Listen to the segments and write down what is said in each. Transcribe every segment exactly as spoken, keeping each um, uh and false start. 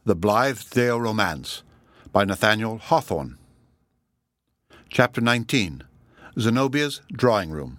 The Blithedale Romance by Nathaniel Hawthorne. Chapter nineteen. Zenobia's Drawing Room.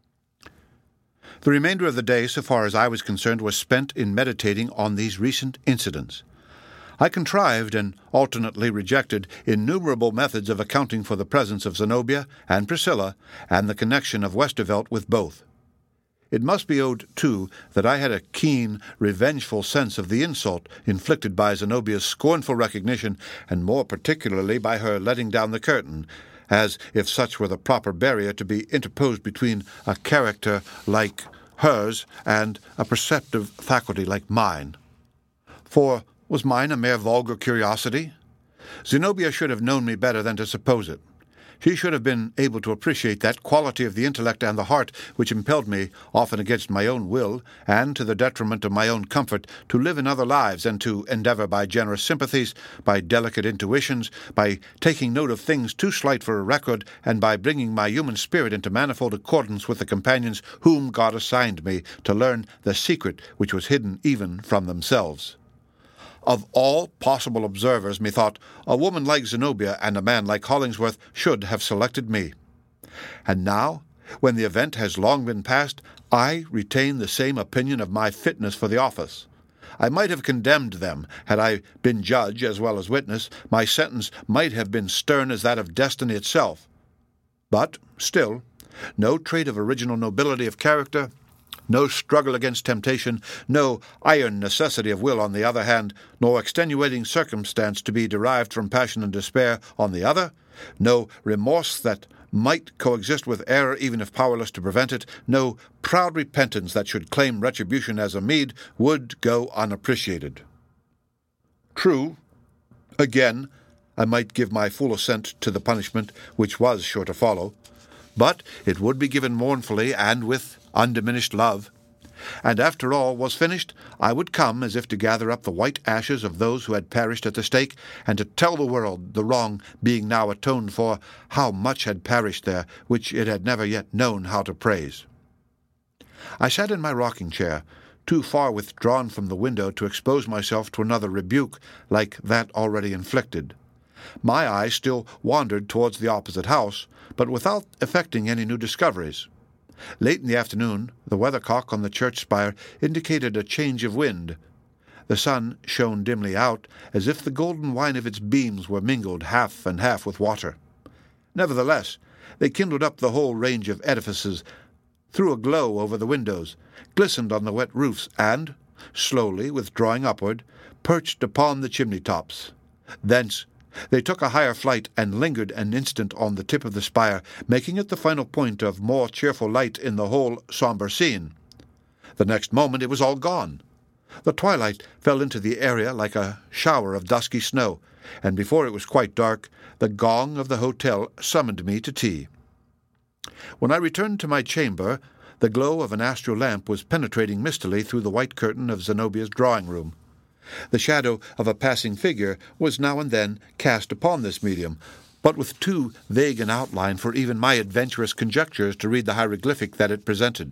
The remainder of the day, so far as I was concerned, was spent in meditating on these recent incidents. I contrived and alternately rejected innumerable methods of accounting for the presence of Zenobia and Priscilla and the connection of Westervelt with both. It must be owned, too, that I had a keen, revengeful sense of the insult inflicted by Zenobia's scornful recognition, and more particularly by her letting down the curtain, as if such were the proper barrier to be interposed between a character like hers and a perceptive faculty like mine. For was mine a mere vulgar curiosity? Zenobia should have known me better than to suppose it. She should have been able to appreciate that quality of the intellect and the heart which impelled me, often against my own will, and to the detriment of my own comfort, to live in other lives, and to endeavor by generous sympathies, by delicate intuitions, by taking note of things too slight for a record, and by bringing my human spirit into manifold accordance with the companions whom God assigned me, to learn the secret which was hidden even from themselves. Of all possible observers, methought, a woman like Zenobia and a man like Hollingsworth should have selected me. And now, when the event has long been past, I retain the same opinion of my fitness for the office. I might have condemned them, had I been judge as well as witness. My sentence might have been stern as that of destiny itself. But, still, no trait of original nobility of character, no struggle against temptation, no iron necessity of will on the other hand, nor extenuating circumstance to be derived from passion and despair on the other, no remorse that might coexist with error even if powerless to prevent it, no proud repentance that should claim retribution as a meed, would go unappreciated. True, again, I might give my full assent to the punishment which was sure to follow, but it would be given mournfully and with undiminished love. And after all was finished, I would come as if to gather up the white ashes of those who had perished at the stake, and to tell the world, the wrong being now atoned for, how much had perished there, which it had never yet known how to praise. I sat in my rocking-chair, too far withdrawn from the window to expose myself to another rebuke like that already inflicted. My eye still wandered towards the opposite house, but without effecting any new discoveries. Late in the afternoon, the weathercock on the church spire indicated a change of wind. The sun shone dimly out, as if the golden wine of its beams were mingled half and half with water. Nevertheless, they kindled up the whole range of edifices, threw a glow over the windows, glistened on the wet roofs, and, slowly withdrawing upward, perched upon the chimney-tops. Thence they took a higher flight and lingered an instant on the tip of the spire, making it the final point of more cheerful light in the whole sombre scene. The next moment it was all gone. The twilight fell into the area like a shower of dusky snow, and before it was quite dark, the gong of the hotel summoned me to tea. When I returned to my chamber, the glow of an astral lamp was penetrating mistily through the white curtain of Zenobia's drawing-room. The shadow of a passing figure was now and then cast upon this medium, but with too vague an outline for even my adventurous conjectures to read the hieroglyphic that it presented.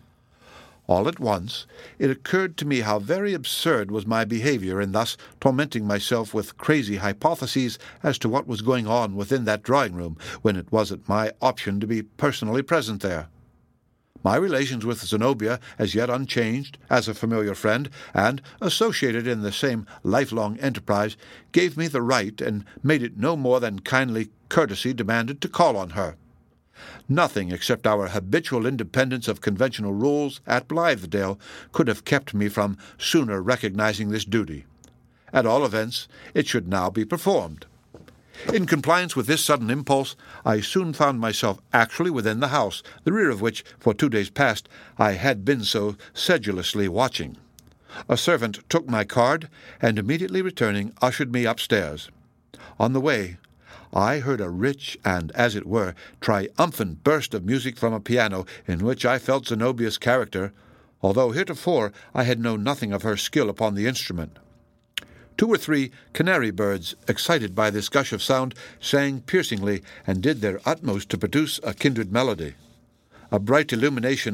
All at once it occurred to me how very absurd was my behavior in thus tormenting myself with crazy hypotheses as to what was going on within that drawing-room, when it wasn't my option to be personally present there. My relations with Zenobia, as yet unchanged, as a familiar friend, and associated in the same lifelong enterprise, gave me the right, and made it no more than kindly courtesy demanded, to call on her. Nothing except our habitual independence of conventional rules at Blithedale could have kept me from sooner recognizing this duty. At all events, it should now be performed. In compliance with this sudden impulse, I soon found myself actually within the house, the rear of which, for two days past, I had been so sedulously watching. A servant took my card, and immediately returning, ushered me upstairs. On the way, I heard a rich and, as it were, triumphant burst of music from a piano, in which I felt Zenobia's character, although heretofore I had known nothing of her skill upon the instrument. Two or three canary birds, excited by this gush of sound, sang piercingly and did their utmost to produce a kindred melody. A bright illumination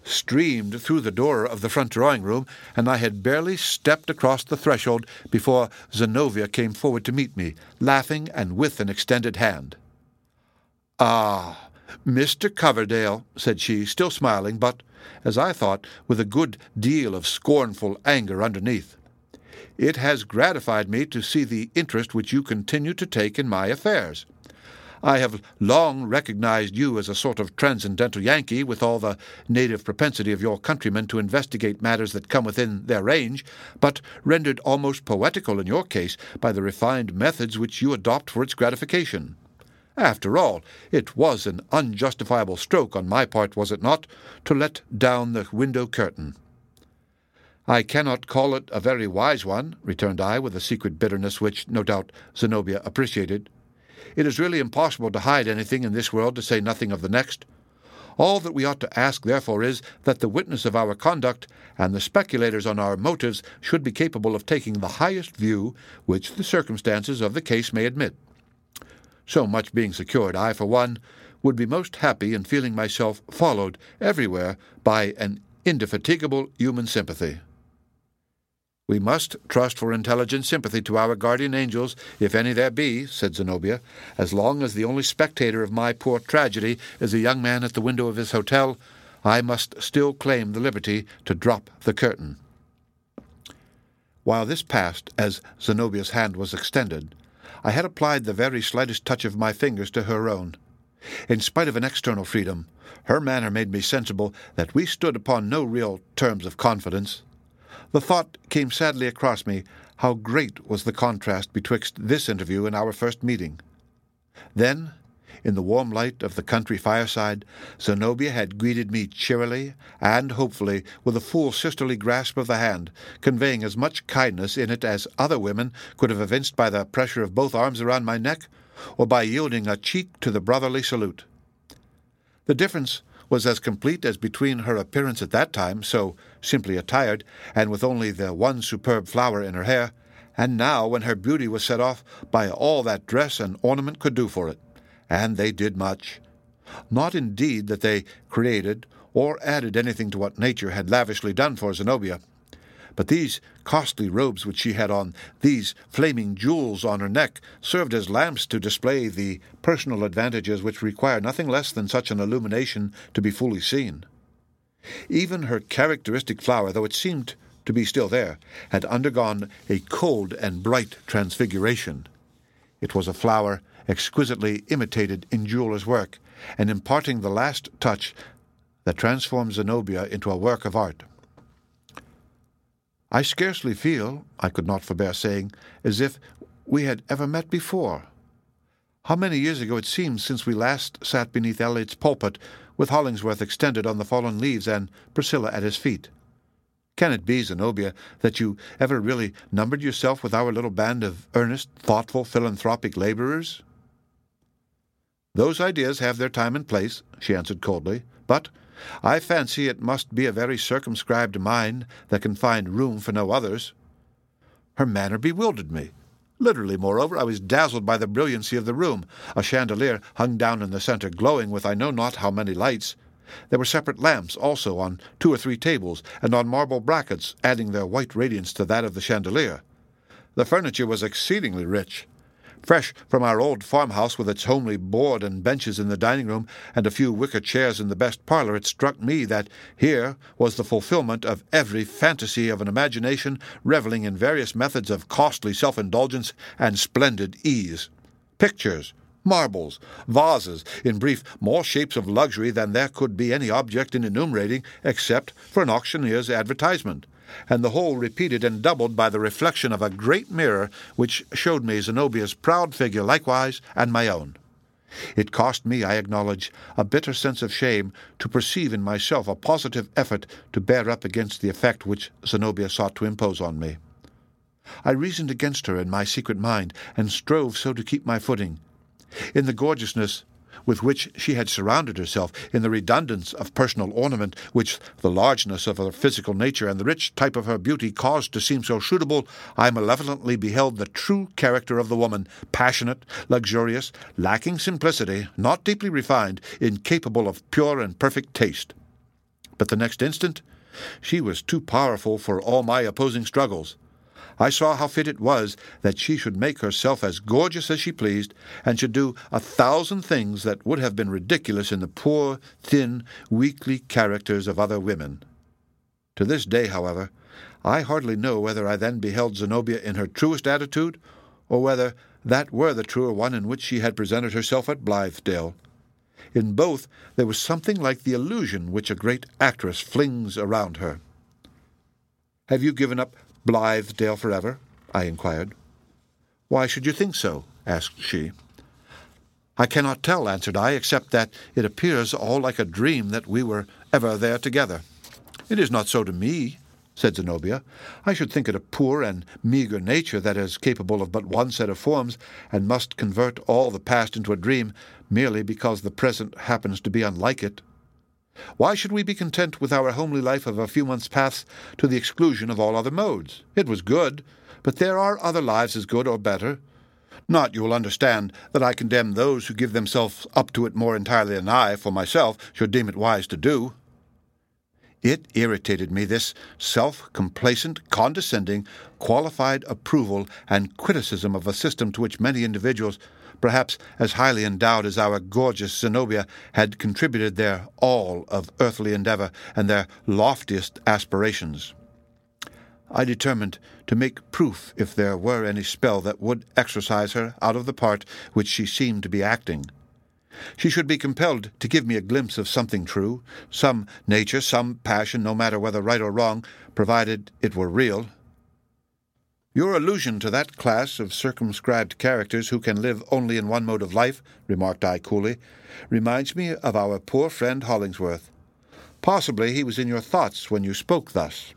streamed through the door of the front drawing-room, and I had barely stepped across the threshold before Zenobia came forward to meet me, laughing and with an extended hand. "Ah, Mister Coverdale," said she, still smiling, but, as I thought, with a good deal of scornful anger underneath. "It has gratified me to see the interest which you continue to take in my affairs. I have long recognized you as a sort of transcendental Yankee, with all the native propensity of your countrymen to investigate matters that come within their range, but rendered almost poetical in your case by the refined methods which you adopt for its gratification. After all, it was an unjustifiable stroke on my part, was it not, to let down the window curtain?" "I cannot call it a very wise one," returned I, with a secret bitterness which, no doubt, Zenobia appreciated. "It is really impossible to hide anything in this world, to say nothing of the next. All that we ought to ask, therefore, is that the witness of our conduct and the speculators on our motives should be capable of taking the highest view which the circumstances of the case may admit. So much being secured, I, for one, would be most happy in feeling myself followed everywhere by an indefatigable human sympathy." "We must trust for intelligent sympathy to our guardian angels, if any there be," said Zenobia. "As long as the only spectator of my poor tragedy is a young man at the window of his hotel, I must still claim the liberty to drop the curtain." While this passed, as Zenobia's hand was extended, I had applied the very slightest touch of my fingers to her own. In spite of an external freedom, her manner made me sensible that we stood upon no real terms of confidence. The thought came sadly across me how great was the contrast betwixt this interview and our first meeting. Then, in the warm light of the country fireside, Zenobia had greeted me cheerily and hopefully, with a full sisterly grasp of the hand, conveying as much kindness in it as other women could have evinced by the pressure of both arms around my neck, or by yielding a cheek to the brotherly salute. The difference was as complete as between her appearance at that time, so simply attired, and with only the one superb flower in her hair, and now when her beauty was set off by all that dress and ornament could do for it. And they did much. Not indeed that they created or added anything to what nature had lavishly done for Zenobia, but these costly robes which she had on, these flaming jewels on her neck, served as lamps to display the personal advantages which require nothing less than such an illumination to be fully seen. Even her characteristic flower, though it seemed to be still there, had undergone a cold and bright transfiguration. It was a flower exquisitely imitated in jeweller's work, and imparting the last touch that transformed Zenobia into a work of art. "I scarcely feel," I could not forbear saying, "as if we had ever met before. How many years ago it seems since we last sat beneath Eliot's pulpit, with Hollingsworth extended on the fallen leaves and Priscilla at his feet. Can it be, Zenobia, that you ever really numbered yourself with our little band of earnest, thoughtful, philanthropic laborers?" "Those ideas have their time and place," she answered coldly, "but I fancy it must be a very circumscribed mind that can find room for no others." Her manner bewildered me. Literally, moreover, I was dazzled by the brilliancy of the room. A chandelier hung down in the center, glowing with I know not how many lights. There were separate lamps also on two or three tables, and on marble brackets, adding their white radiance to that of the chandelier. The furniture was exceedingly rich. Fresh from our old farmhouse, with its homely board and benches in the dining-room and a few wicker chairs in the best parlor, it struck me that here was the fulfillment of every fantasy of an imagination reveling in various methods of costly self-indulgence and splendid ease. Pictures, marbles, vases, in brief, more shapes of luxury than there could be any object in enumerating, except for an auctioneer's advertisement, and the whole repeated and doubled by the reflection of a great mirror which showed me Zenobia's proud figure likewise, and my own. It cost me, I acknowledge, a bitter sense of shame to perceive in myself a positive effort to bear up against the effect which Zenobia sought to impose on me. I reasoned against her in my secret mind, and strove so to keep my footing. In the gorgeousness with which she had surrounded herself, in the redundance of personal ornament which the largeness of her physical nature and the rich type of her beauty caused to seem so suitable, I malevolently beheld the true character of the woman, passionate, luxurious, lacking simplicity, not deeply refined, incapable of pure and perfect taste. but the next instant she was too powerful for all my opposing struggles. I saw how fit it was that she should make herself as gorgeous as she pleased, and should do a thousand things that would have been ridiculous in the poor, thin, weakly characters of other women. To this day, however, I hardly know whether I then beheld Zenobia in her truest attitude, or whether that were the truer one in which she had presented herself at Blithedale. In both there was something like the illusion which a great actress flings around her. "Have you given up Blithedale forever?" I inquired. "Why should you think so?" asked she. "I cannot tell," answered I, "except that it appears all like a dream that we were ever there together." "It is not so to me," said Zenobia. "I should think it a poor and meagre nature that is capable of but one set of forms, and must convert all the past into a dream merely because the present happens to be unlike it. Why should we be content with our homely life of a few months past to the exclusion of all other modes? It was good, but there are other lives as good or better. Not, you will understand, that I condemn those who give themselves up to it more entirely than I, for myself, should deem it wise to do." It irritated me, this self-complacent, condescending, qualified approval and criticism of a system to which many individuals, perhaps as highly endowed as our gorgeous Zenobia, had contributed their all of earthly endeavor and their loftiest aspirations. I determined to make proof if there were any spell that would exorcise her out of the part which she seemed to be acting. She should be compelled to give me a glimpse of something true, some nature, some passion, no matter whether right or wrong, provided it were real. "Your allusion to that class of circumscribed characters who can live only in one mode of life," remarked I coolly, "reminds me of our poor friend Hollingsworth. Possibly he was in your thoughts when you spoke thus."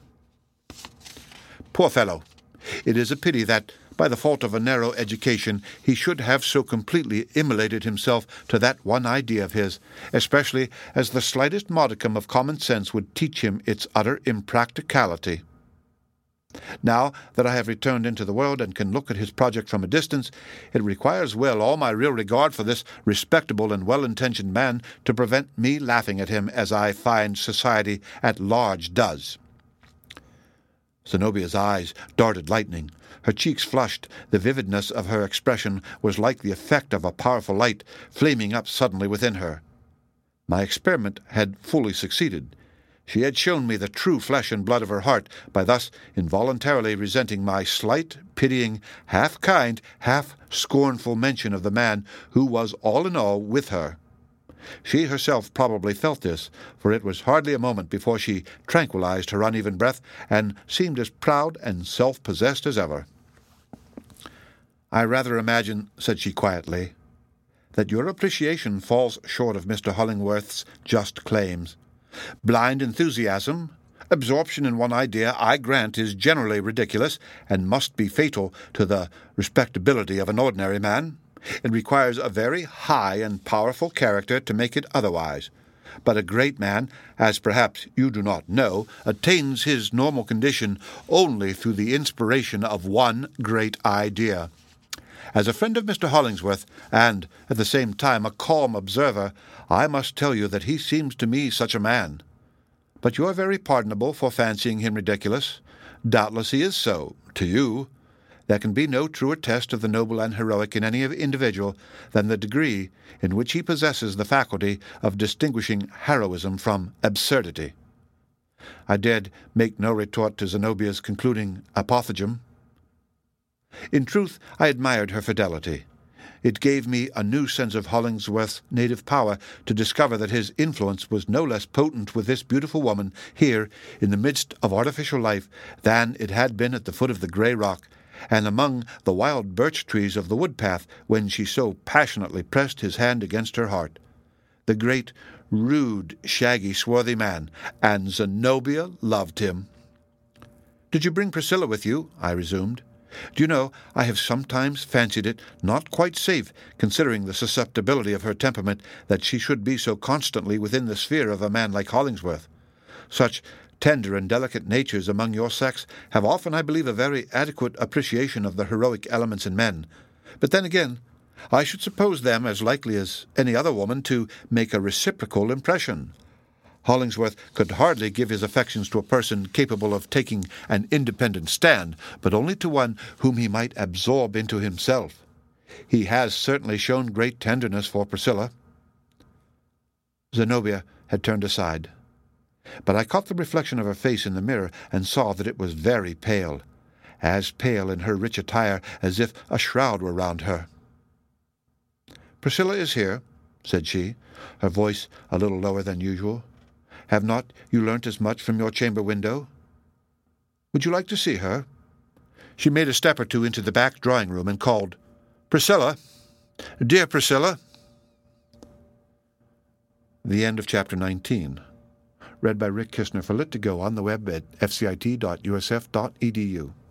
Poor fellow! It is a pity that, by the fault of a narrow education, he should have so completely immolated himself to that one idea of his, especially as the slightest modicum of common sense would teach him its utter impracticality. Now that I have returned into the world and can look at his project from a distance, it requires well all my real regard for this respectable and well-intentioned man to prevent me laughing at him as I find society at large does. Zenobia's eyes darted lightning. Her cheeks flushed. The vividness of her expression was like the effect of a powerful light flaming up suddenly within her. My experiment had fully succeeded. She had shown me the true flesh and blood of her heart by thus involuntarily resenting my slight, pitying, half-kind, half-scornful mention of the man who was all in all with her. She herself probably felt this, for it was hardly a moment before she tranquilized her uneven breath and seemed as proud and self-possessed as ever. "I rather imagine," said she quietly, "that your appreciation falls short of Mister Hollingworth's just claims. Blind enthusiasm, absorption in one idea, I grant, is generally ridiculous, and must be fatal to the respectability of an ordinary man. It requires a very high and powerful character to make it otherwise. But a great man, as perhaps you do not know, attains his normal condition only through the inspiration of one great idea. As a friend of Mister Hollingsworth, and at the same time a calm observer, I must tell you that he seems to me such a man. But you are very pardonable for fancying him ridiculous. Doubtless he is so, to you. There can be no truer test of the noble and heroic in any individual than the degree in which he possesses the faculty of distinguishing heroism from absurdity." I dared make no retort to Zenobia's concluding apothegm. In truth, I admired her fidelity. It gave me a new sense of Hollingsworth's native power to discover that his influence was no less potent with this beautiful woman here in the midst of artificial life than it had been at the foot of the grey rock, and among the wild birch trees of the wood-path when she so passionately pressed his hand against her heart. The great, rude, shaggy, swarthy man, and Zenobia loved him. "Did you bring Priscilla with you?" I resumed. "Do you know, I have sometimes fancied it not quite safe, considering the susceptibility of her temperament, that she should be so constantly within the sphere of a man like Hollingsworth. Such tender and delicate natures among your sex have often, I believe, a very adequate appreciation of the heroic elements in men. But then again, I should suppose them as likely as any other woman to make a reciprocal impression. Hollingsworth could hardly give his affections to a person capable of taking an independent stand, but only to one whom he might absorb into himself. He has certainly shown great tenderness for Priscilla." Zenobia had turned aside, but I caught the reflection of her face in the mirror and saw that it was very pale, as pale in her rich attire as if a shroud were round her. "Priscilla is here," said she, her voice a little lower than usual. "Have not you learnt as much from your chamber window? Would you like to see her?" She made a step or two into the back drawing-room and called, "Priscilla! Dear Priscilla!" The end of Chapter nineteen. Read by Rick Kistner for Lit to Go on the web at f c i t dot u s f dot e d u.